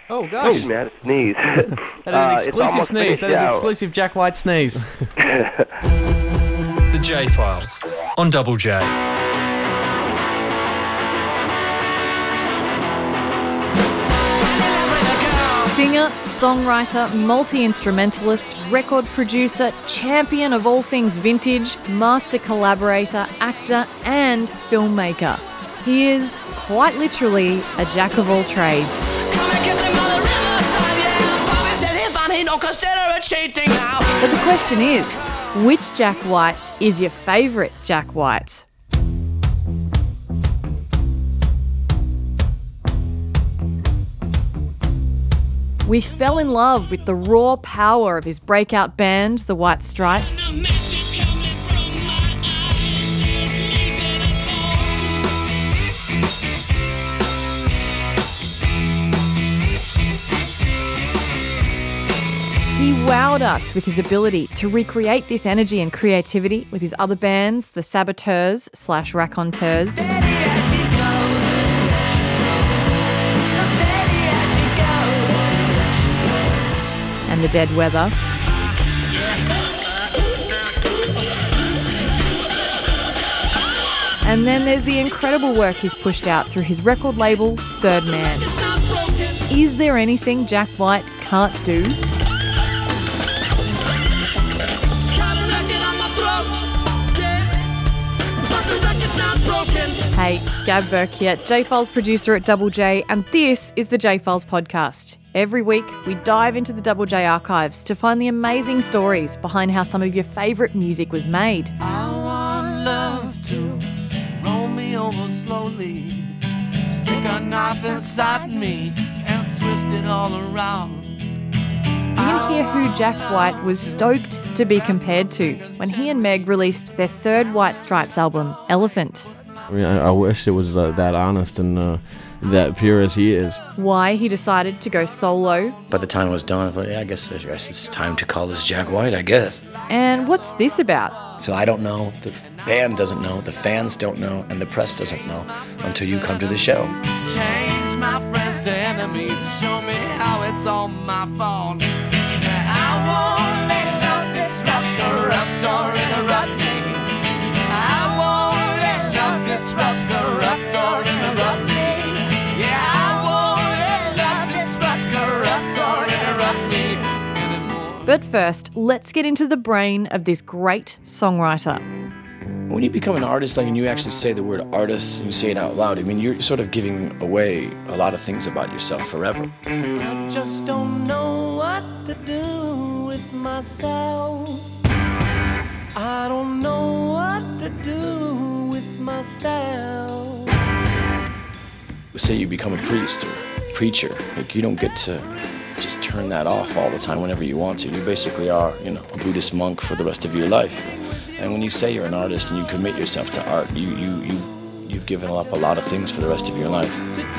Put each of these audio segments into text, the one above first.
Oh, gosh. Excuse me, I had a sneeze. That is an It's exclusive almost sneeze. finished That is an now. exclusive Jack White sneeze. The J Files on Double J. Singer, songwriter, multi-instrumentalist, record producer, champion of all things vintage, master collaborator, actor and filmmaker. He is, quite literally, a jack of all trades. But the question is, which Jack White is your favourite Jack White? We fell in love with the raw power of his breakout band, the White Stripes. He wowed us with his ability to recreate this energy and creativity with his other bands, the Saboteurs/Raconteurs. And the Dead Weather. And then there's the incredible work he's pushed out through his record label, Third Man. Is there anything Jack White can't do? Hey, Gab Burke here, J-Files producer at Double J, and this is the J-Files podcast. Every week, we dive into the Double J archives to find the amazing stories behind how some of your favourite music was made. I want love to roll me over slowly, stick a knife inside me and twist it all around. You're going to hear who Jack White was stoked to be compared to when he and Meg released their third White Stripes album, Elephant. I mean, I wish it was that honest and that pure as he is. Why he decided to go solo. By the time it was done, I thought, I guess it's time to call this Jack White, I guess. And what's this about? So I don't know, the band doesn't know, the fans don't know, and the press doesn't know until you come to the show. Change my friends to enemies and show me how it's all my fault. I won't let love disrupt, corrupt, or interrupt me. I won't let love disrupt, corrupt, or interrupt me. Yeah, I won't let love disrupt, corrupt, or interrupt me anymore. But first, let's get into the brain of this great songwriter. When you become an artist, like, and you actually say the word artist, and you say it out loud, I mean, you're sort of giving away a lot of things about yourself forever. I just don't know what to do with myself. I don't know what to do with myself. Say you become a priest or preacher, like, you don't get to just turn that off all the time whenever you want to. You basically are, a Buddhist monk for the rest of your life. And when you say you're an artist and you commit yourself to art, you've given up a lot of things for the rest of your life.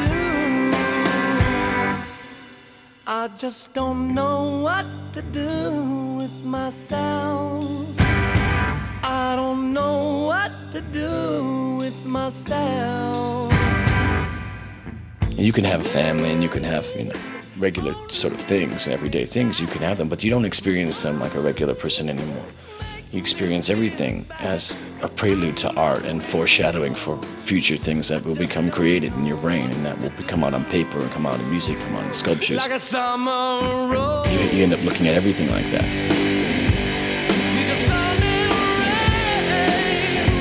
I just don't know what to do with myself. I don't know what to do with myself. And you can have a family and you can have, regular sort of things, everyday things, you can have them, but you don't experience them like a regular person anymore. You experience everything as a prelude to art and foreshadowing for future things that will become created in your brain and that will come out on paper and come out in music, come out in sculptures. Like a summer rose. You end up looking at everything like that. Need a sun and rain.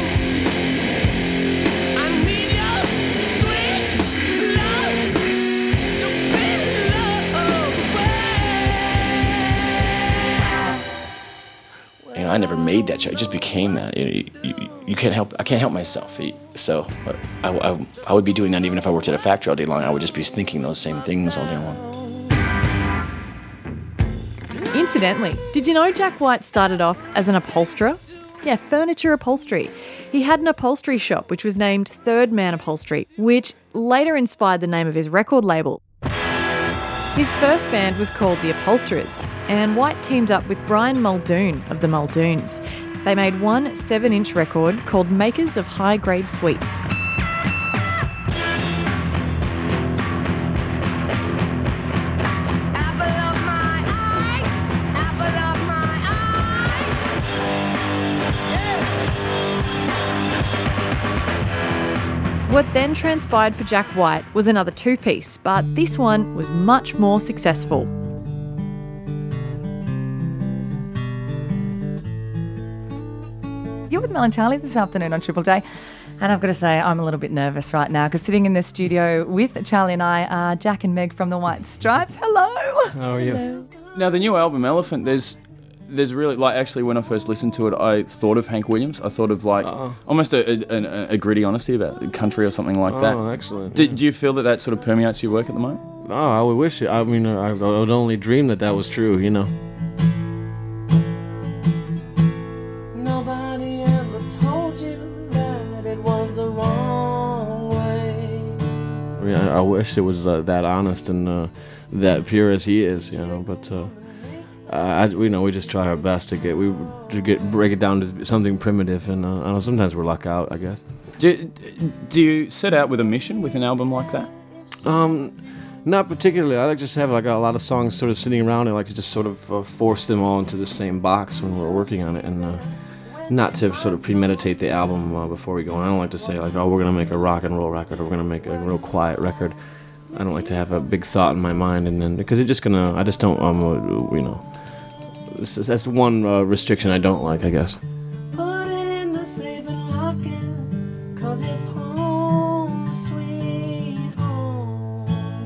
I need your sweet love to be loved away. I never made that show. It just became that. You can't help. I can't help myself. So I would be doing that even if I worked at a factory all day long. I would just be thinking those same things all day long. Incidentally, did you know Jack White started off as an upholsterer? Yeah, furniture upholstery. He had an upholstery shop which was named Third Man Upholstery, which later inspired the name of his record label. His first band was called The Upholsterers, and White teamed up with Brian Muldoon of the Muldoons. They made one 7-inch record called Makers of High Grade Sweets. What then transpired for Jack White was another two-piece, but this one was much more successful. You're with Mel and Charlie this afternoon on Triple J. And I've got to say, I'm a little bit nervous right now because sitting in the studio with Charlie and I are Jack and Meg from the White Stripes. Hello. How are you? Now, the new album, Elephant, there's really, like, actually, when I first listened to it, I thought of Hank Williams. I thought of, like, almost a gritty honesty about country or something like that. Oh, excellent. Do you feel that sort of permeates your work at the moment? Oh, I would wish it. I mean, I would only dream that was true, you know. Nobody ever told you that it was the wrong way. I mean, I wish it was that honest and that pure as he is, you know. But we just try our best to break it down to something primitive, and I know sometimes we're luck out, I guess. Do you set out with a mission with an album like that? Not particularly. I like just have like a lot of songs sort of sitting around and like to just sort of force them all into the same box when we're working on it, and not to sort of premeditate the album before we go on. I don't like to say like, oh, we're gonna make a rock and roll record or we're gonna make a real quiet record. I don't like to have a big thought in my mind, and then because it's just gonna. I just don't. You know. That's one restriction I don't like, I guess. Put it in the safe and lock it, 'cause it's home, sweet home.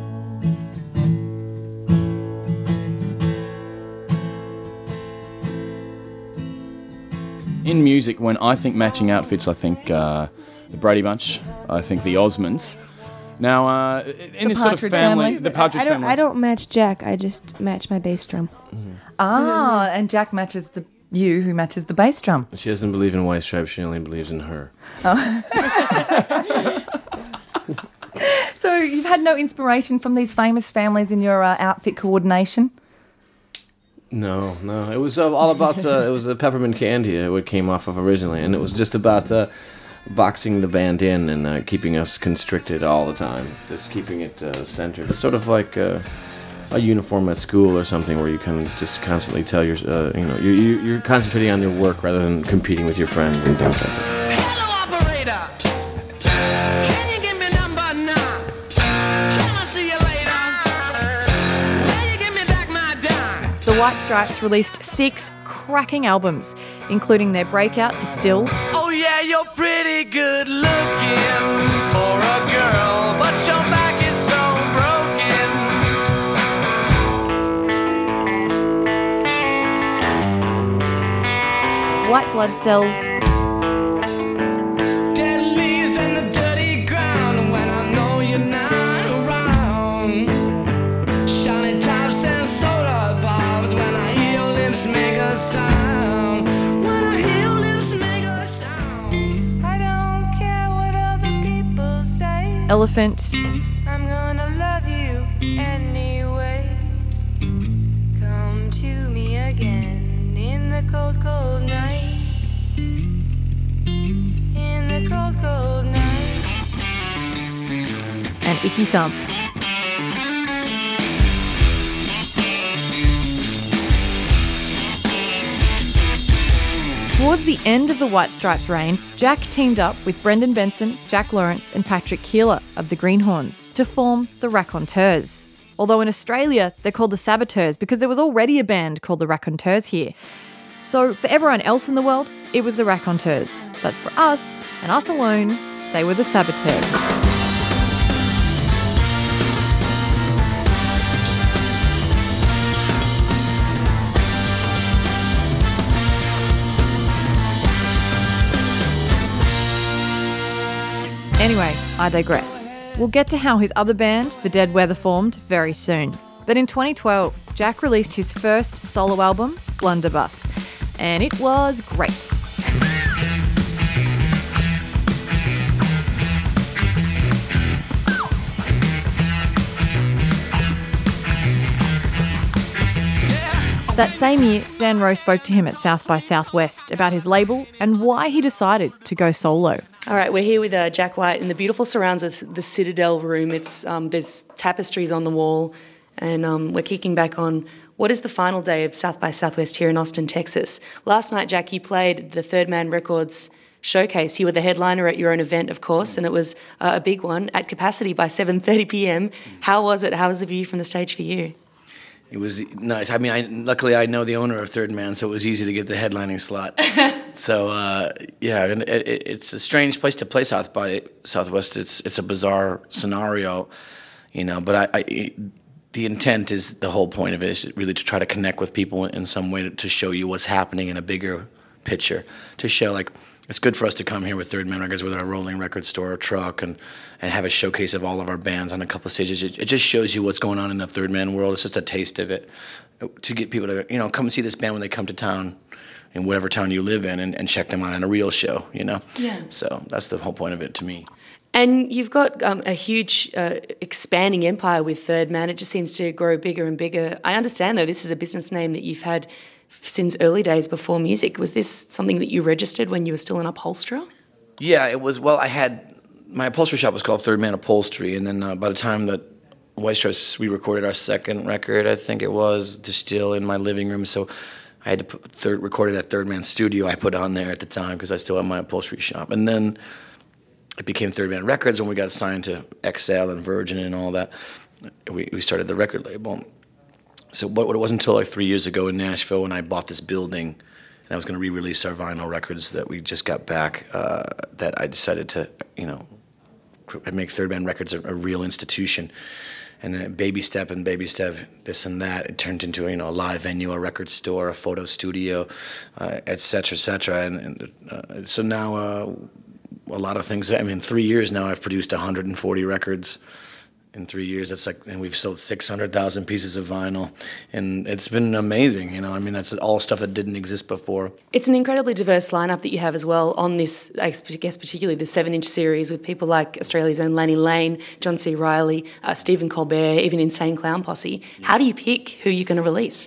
In music, when I think matching outfits, I think the Brady Bunch, I think the Osmonds. Now, in this sort of family, the Partridge Family. I don't match Jack. I just match my bass drum. Ah, and Jack matches you who matches the bass drum. She doesn't believe in White Stripes. She only believes in her. So you've had no inspiration from these famous families in your outfit coordination? No. It was all about. It was a peppermint candy. It came off of originally, and it was just about boxing the band in and keeping us constricted all the time. Just keeping it centered. It's sort of like a uniform at school or something, where you can just constantly tell you're concentrating on your work rather than competing with your friends and things like that. Hello, operator. Can you give me number 9? Can I see you later? Can you give me back my dime? The White Stripes released 6 cracking albums, including their breakout Distill. Oh yeah, you're pretty good looking for a girl, but your back is so broken. White Blood Cells, Dead leaves in the dirty ground when I know you're not around. Shiny tops and soda pops when I hear your lips make a sound. When I hear your lips make a sound. I don't care what other people say. Elephant, I'm gonna love you anyway. Come to me again in the cold, cold night. In the cold, cold night. and Icky Thump. Towards the end of the White Stripes' reign, Jack teamed up with Brendan Benson, Jack Lawrence and Patrick Keeler of the Greenhorns to form the Raconteurs. Although in Australia, they're called the Saboteurs because there was already a band called the Raconteurs here. So for everyone else in the world, it was the Raconteurs. But for us, and us alone, they were the Saboteurs. Anyway, I digress. We'll get to how his other band, The Dead Weather, formed very soon. But in 2012, Jack released his first solo album, Blunderbuss, and it was great. That same year, Zan Rowe spoke to him at South by Southwest about his label and why he decided to go solo. All right, we're here with Jack White in the beautiful surrounds of the Citadel room. It's there's tapestries on the wall, and we're kicking back on what is the final day of South by Southwest here in Austin, Texas. Last night, Jack, you played the Third Man Records showcase. You were the headliner at your own event, of course, and it was a big one at capacity by 7:30 p.m. How was it? How was the view from the stage for you? It was nice. I mean, luckily I know the owner of Third Man, so it was easy to get the headlining slot. So yeah, and it's a strange place to play South by Southwest. It's a bizarre scenario, you know. But the intent is, the whole point of it is really to try to connect with people in some way to show you what's happening in a bigger picture. To show, like, it's good for us to come here with Third Man Records with our rolling record store truck and have a showcase of all of our bands on a couple of stages. It just shows you what's going on in the Third Man world. It's just a taste of it to get people to, you know, come and see this band when they come to town, in whatever town you live in, and check them out on a real show, you know? Yeah. So that's the whole point of it to me. And you've got a huge expanding empire with Third Man. It just seems to grow bigger and bigger. I understand, though, this is a business name that you've had since early days before music. Was this something that you registered when you were still an upholsterer? Yeah, it was. Well, my upholstery shop was called Third Man Upholstery, and then by the time that White Stripes, we recorded our second record, I think it was, just still in my living room, so I had to recorded at Third Man Studio. I put on there at the time because I still had my upholstery shop. And then it became Third Man Records when we got signed to XL and Virgin and all that. We started the record label. So but it wasn't until like 3 years ago in Nashville when I bought this building and I was going to re-release our vinyl records that we just got back, that I decided to, you know, make Third Man Records a real institution. And then baby step, this and that, it turned into, you know, a live venue, a record store, a photo studio, et cetera, et cetera. And so now a lot of things. I mean, 3 years now I've produced 140 records. In 3 years, that's like, and we've sold 600,000 pieces of vinyl, and it's been amazing. You know, I mean, that's all stuff that didn't exist before. It's an incredibly diverse lineup that you have as well on this, I guess, particularly the 7-inch series with people like Australia's own Lanny Lane, John C. Reilly, Stephen Colbert, even Insane Clown Posse. How do you pick who you're going to release?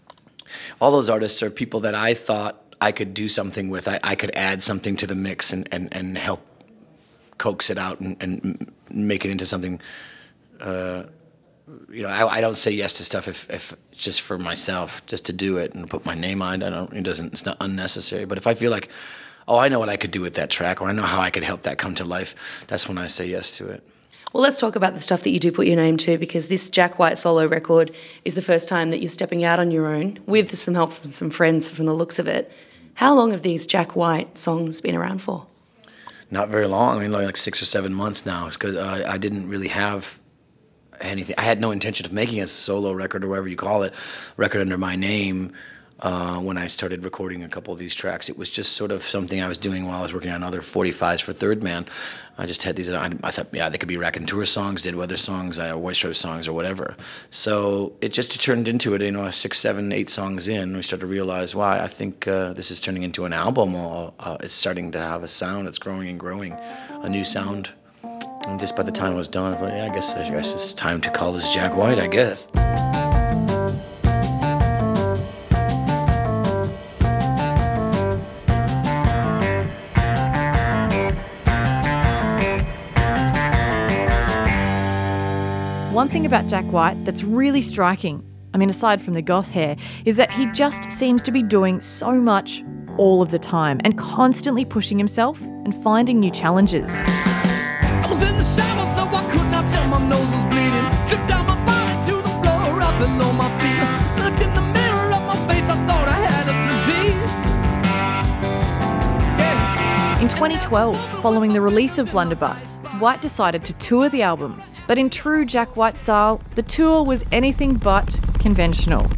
All those artists are people that I thought I could do something with. I could add something to the mix and help coax it out and make it into something. You know, I don't say yes to stuff if it's just for myself, just to do it and put my name on it. It's not unnecessary. But if I feel like, oh, I know what I could do with that track, or I know how I could help that come to life, that's when I say yes to it. Well, let's talk about the stuff that you do put your name to, because this Jack White solo record is the first time that you're stepping out on your own with some help from some friends from the looks of it. How long have these Jack White songs been around for? Not very long. I mean, like 6 or 7 months now, because I didn't really have anything. I had no intention of making a solo record, or whatever you call it, record under my name when I started recording a couple of these tracks. It was just sort of something I was doing while I was working on other 45s for Third Man. I just had these, I thought, yeah, they could be Raconteur songs, Dead Weather songs, White Stripes songs, or whatever. So it just turned into it, you know, 6, 7, 8 songs in, we started to realize, wow, I think this is turning into an album. It's starting to have a sound. It's growing and growing, a new sound. And just by the time it was done, I thought, yeah, I guess it's time to call this Jack White, I guess. One thing about Jack White that's really striking, I mean, aside from the goth hair, is that he just seems to be doing so much all of the time and constantly pushing himself and finding new challenges. I was in the shower, so I could not tell my nose was bleeding. Dripped down my body to the floor, right below my feet. Looked in the mirror of my face, I thought I had a disease. Yeah. In 2012, following the release of Blunderbuss, White decided to tour the album. But in true Jack White style, the tour was anything but conventional.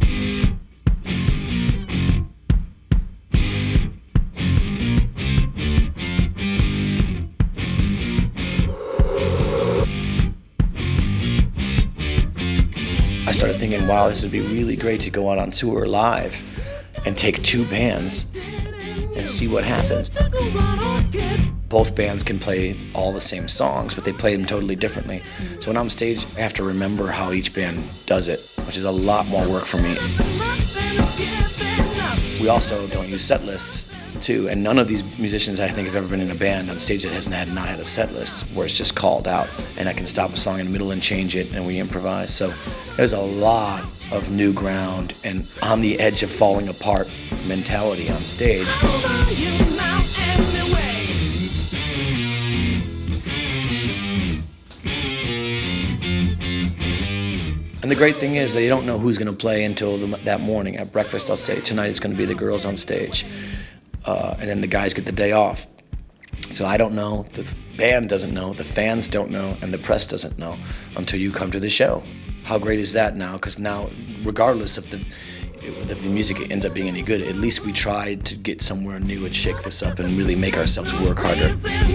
I started thinking, wow, this would be really great to go out on tour live and take 2 bands and see what happens. Both bands can play all the same songs, but they play them totally differently. So when I'm on stage, I have to remember how each band does it, which is a lot more work for me. We also don't use set lists, too, and none of these musicians, I think, have ever been in a band on stage that has not had a set list, where it's just called out, and I can stop a song in the middle and change it, and we improvise. So there's a lot of new ground and on the edge of falling apart mentality on stage. And the great thing is that you don't know who's going to play until that morning. At breakfast, I'll say, tonight it's going to be the girls on stage. And then the guys get the day off. So I don't know, the band doesn't know, the fans don't know, and the press doesn't know until you come to the show. How great is that now? Because now, regardless of if the music ends up being any good, at least we tried to get somewhere new and shake this up and really make ourselves work harder.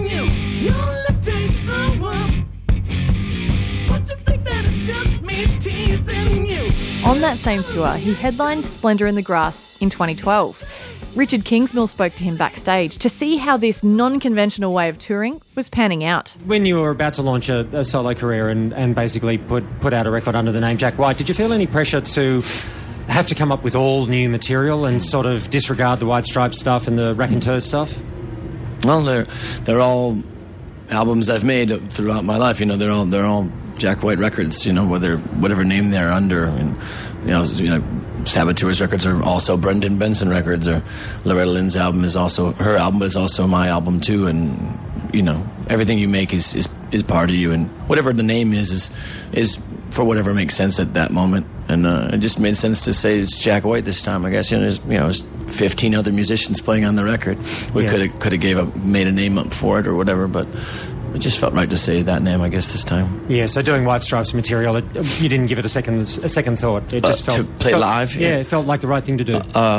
On that same tour, he headlined Splendour in the Grass in 2012. Richard Kingsmill spoke to him backstage to see how this non-conventional way of touring was panning out. When you were about to launch a solo career and basically put out a record under the name Jack White, did you feel any pressure to have to come up with all new material and sort of disregard the White Stripes stuff and the Raconteur stuff? Well, they're all albums I've made throughout my life. You know, they're all Jack White records. You know, whatever name they're under, and you know, Saboteurs records are also Brendan Benson records, or Loretta Lynn's album is also her album, but it's also my album too. And you know, everything you make is part of you, and whatever the name is for whatever makes sense at that moment. And it just made sense to say it's Jack White this time. I guess there's 15 other musicians playing on the record. We could have made a name up for it or whatever, but it just felt right to say that name, I guess, this time. Yeah, so doing White Stripes material, you didn't give it a second thought. It just to play live. Yeah, it felt like the right thing to do.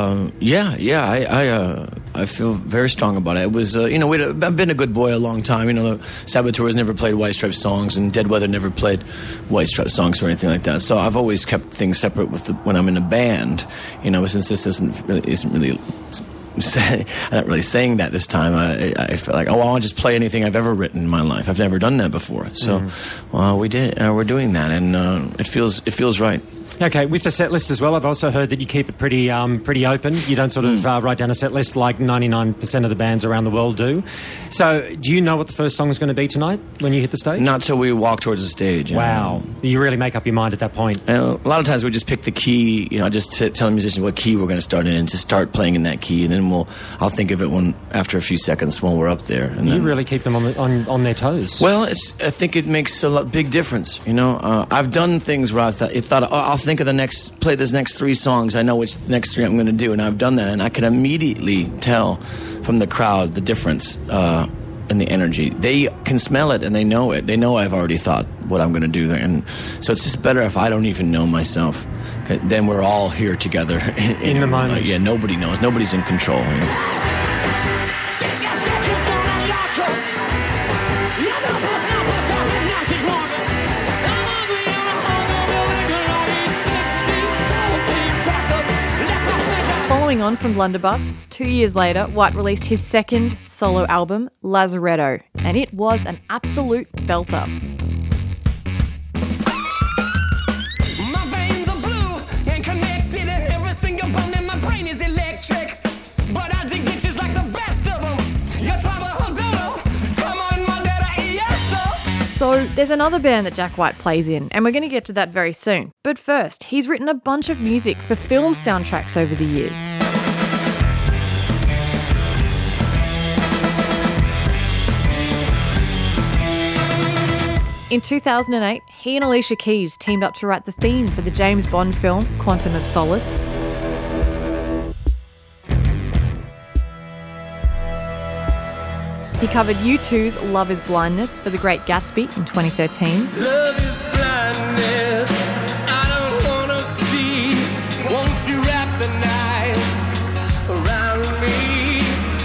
I feel very strong about it. It was, I've been a good boy a long time. You know, the Saboteurs never played White Stripes songs, and Dead Weather never played White Stripes songs or anything like that. So I've always kept things separate when I'm in a band. You know, since this isn't really. I'm not really saying that this time. I feel like, I want to just play anything I've ever written in my life. I've never done that before. So, we did. We're doing that, and it feels right. Okay, with the set list as well, I've also heard that you keep it pretty open. You don't sort of write down a set list like 99% of the bands around the world do. So, do you know what the first song is going to be tonight when you hit the stage? Not till we walk towards the stage. Wow. You really make up your mind at that point. And a lot of times we just pick the key, just tell the musician what key we're going to start in and just start playing in that key, and then I'll think of it after a few seconds when we're up there. And you really keep them on their toes. Well, I think it makes a big difference. I've done things where I thought I'll think of play those next 3 songs. I know which next 3 I'm going to do, and I've done that, and I can immediately tell from the crowd the difference in the energy. They can smell it and they know it. They know I've already thought what I'm going to do there, and so it's just better if I don't even know myself. Then we're all here together in the moment. Nobody knows. Nobody's in control. Following on from Blunderbuss, 2 years later, White released his second solo album, Lazaretto, and it was an absolute belter. My veins are blue and connected, and every single bone in my brain is electric. But I dig bitches like the best of them. Your trouble, come on, my daddy, yes, sir. So there's another band that Jack White plays in, and we're going to get to that very soon. But first, he's written a bunch of music for film soundtracks over the years. In 2008, he and Alicia Keys teamed up to write the theme for the James Bond film Quantum of Solace. He covered U2's Love is Blindness for The Great Gatsby in 2013. Love is blindness, I don't wanna see. Won't you wrap the night around me?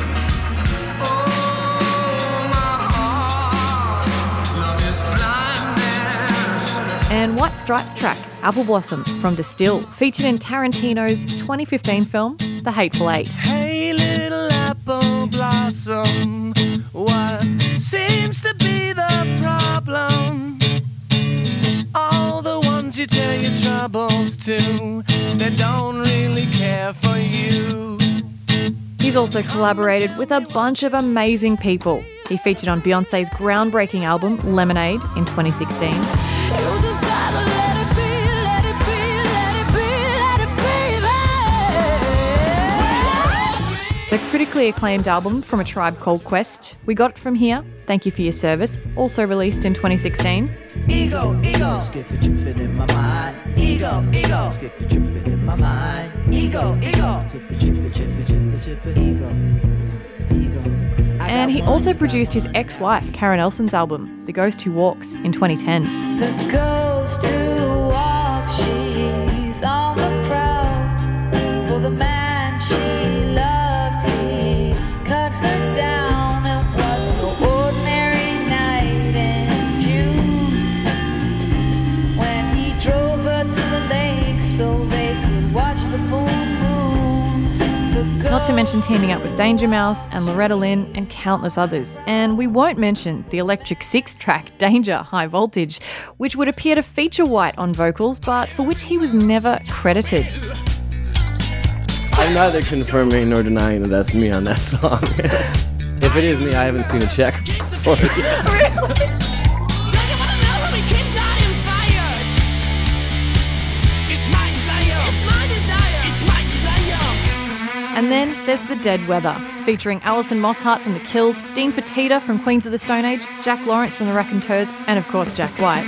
Oh, my heart, love is blindness. And White Stripes track, Apple Blossom from Distill, featured in Tarantino's 2015 film, The Hateful Eight. Hey, little apple blossom, what seems to be the problem? All the ones you tell your troubles to, they don't really care for you. He's also collaborated with a bunch of amazing people. He featured on Beyoncé's groundbreaking album, Lemonade, in 2016. The critically acclaimed album From a Tribe Called Quest, We Got It From Here, Thank You For Your Service, also released in 2016. Ego, skip it, tripping in my mind. Ego, skip it, tripping in my mind. Ego, trip it, ego. And he also produced his ex-wife, Karen Elson's album, The Ghost Who Walks, in 2010. The ghost who walks, she's on the prowl for the man she loved. He cut her down. It was no ordinary night in June when he drove her to the lake so they could watch the full moon. Not to mention teaming up with Danger Mouse and Loretta Lynn and countless others. And we won't mention the Electric Six track Danger High Voltage, which would appear to feature White on vocals, but for which he was never credited. I'm neither confirming nor denying that that's me on that song. If it is me, I haven't seen a check for it yet. Really? And then there's The Dead Weather, featuring Alison Mosshart from The Kills, Dean Fertitta from Queens of the Stone Age, Jack Lawrence from The Raconteurs, and of course Jack White.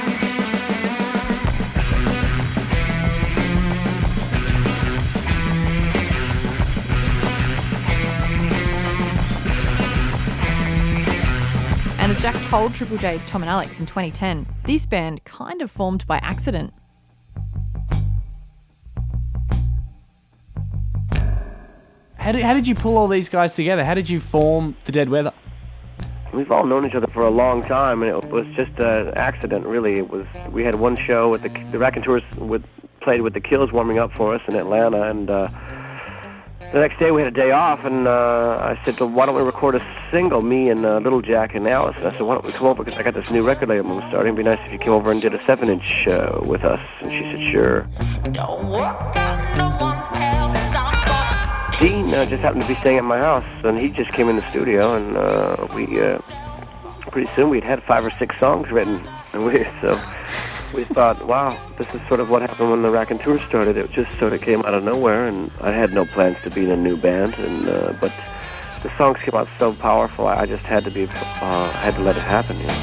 And as Jack told Triple J's Tom and Alex in 2010, this band kind of formed by accident. How did you pull all these guys together? How did you form The Dead Weather? We've all known each other for a long time, and it was just an accident, really. We had one show with the Raconteurs played with The Kills warming up for us in Atlanta, and the next day we had a day off, and I said, well, why don't we record a single, me and Little Jack and Alice? And I said, why don't we come over, because I got this new record label I'm starting. It'd be nice if you came over and did a 7-inch with us. And she said, sure. Dean just happened to be staying at my house, and he just came in the studio, and we pretty soon we'd had 5 or 6 songs written, and we thought, wow, this is sort of what happened when the Raconteurs started. It just sort of came out of nowhere, and I had no plans to be in a new band, and but the songs came out so powerful, I just had to let it happen. You know?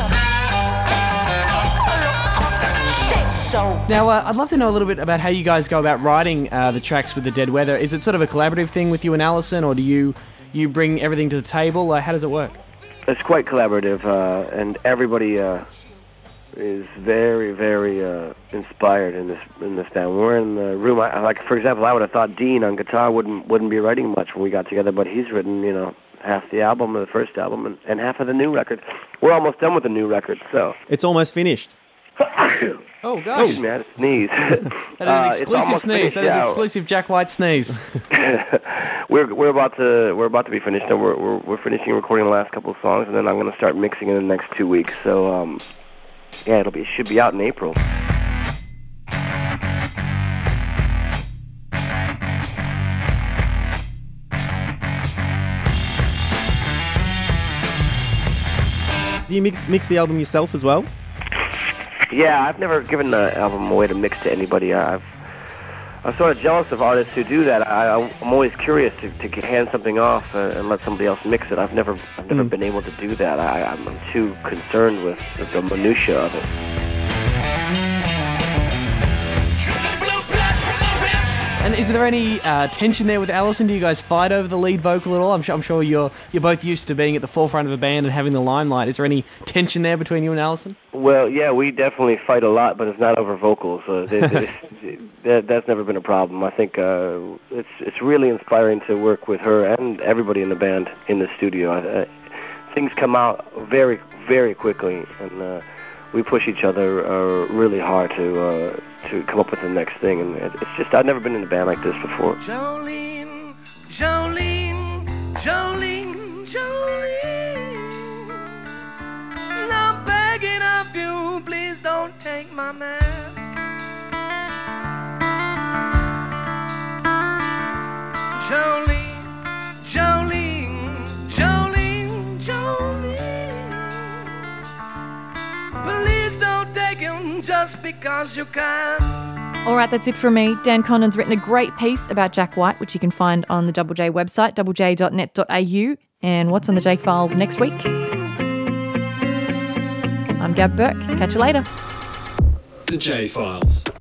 Now, I'd love to know a little bit about how you guys go about writing the tracks with The Dead Weather. Is it sort of a collaborative thing with you and Alison, or do you bring everything to the table? How does it work? It's quite collaborative, and everybody is very, very inspired in this band. We're in the room. Like, for example, I would have thought Dean on guitar wouldn't be writing much when we got together, but he's written, half the album, the first album, and half of the new record. We're almost done with the new record, so it's almost finished. Oh gosh! Oh, man, sneeze. That is an exclusive sneeze. That is an exclusive Jack White sneeze. we're about to be finished. And we're finishing recording the last couple of songs, and then I'm going to start mixing in the next 2 weeks. So yeah, it should be out in April. Do you mix the album yourself as well? Yeah, I've never given the album away to mix to anybody. I'm sort of jealous of artists who do that. I'm always curious to hand something off and let somebody else mix it. I've never been able to do that. I'm too concerned with the minutia of it. And is there any tension there with Alison? Do you guys fight over the lead vocal at all? I'm sure you're both used to being at the forefront of a band and having the limelight. Is there any tension there between you and Alison? Well, yeah, we definitely fight a lot, but it's not over vocals. That's never been a problem. I think it's really inspiring to work with her and everybody in the band in the studio. Things come out very, very quickly, and we push each other really hard to come up with the next thing, and it's just, I've never been in a band like this before. Jolene, Jolene, Jolene, Jolene, and I'm begging of you, please don't take my man. Jolene, Jolene, Jolene, Jolene, please don't take him just because you can. All right, that's it from me. Dan Condon's written a great piece about Jack White, which you can find on the Double J website, doublej.net.au. And what's on the J Files next week? I'm Gab Burke. Catch you later. The J Files.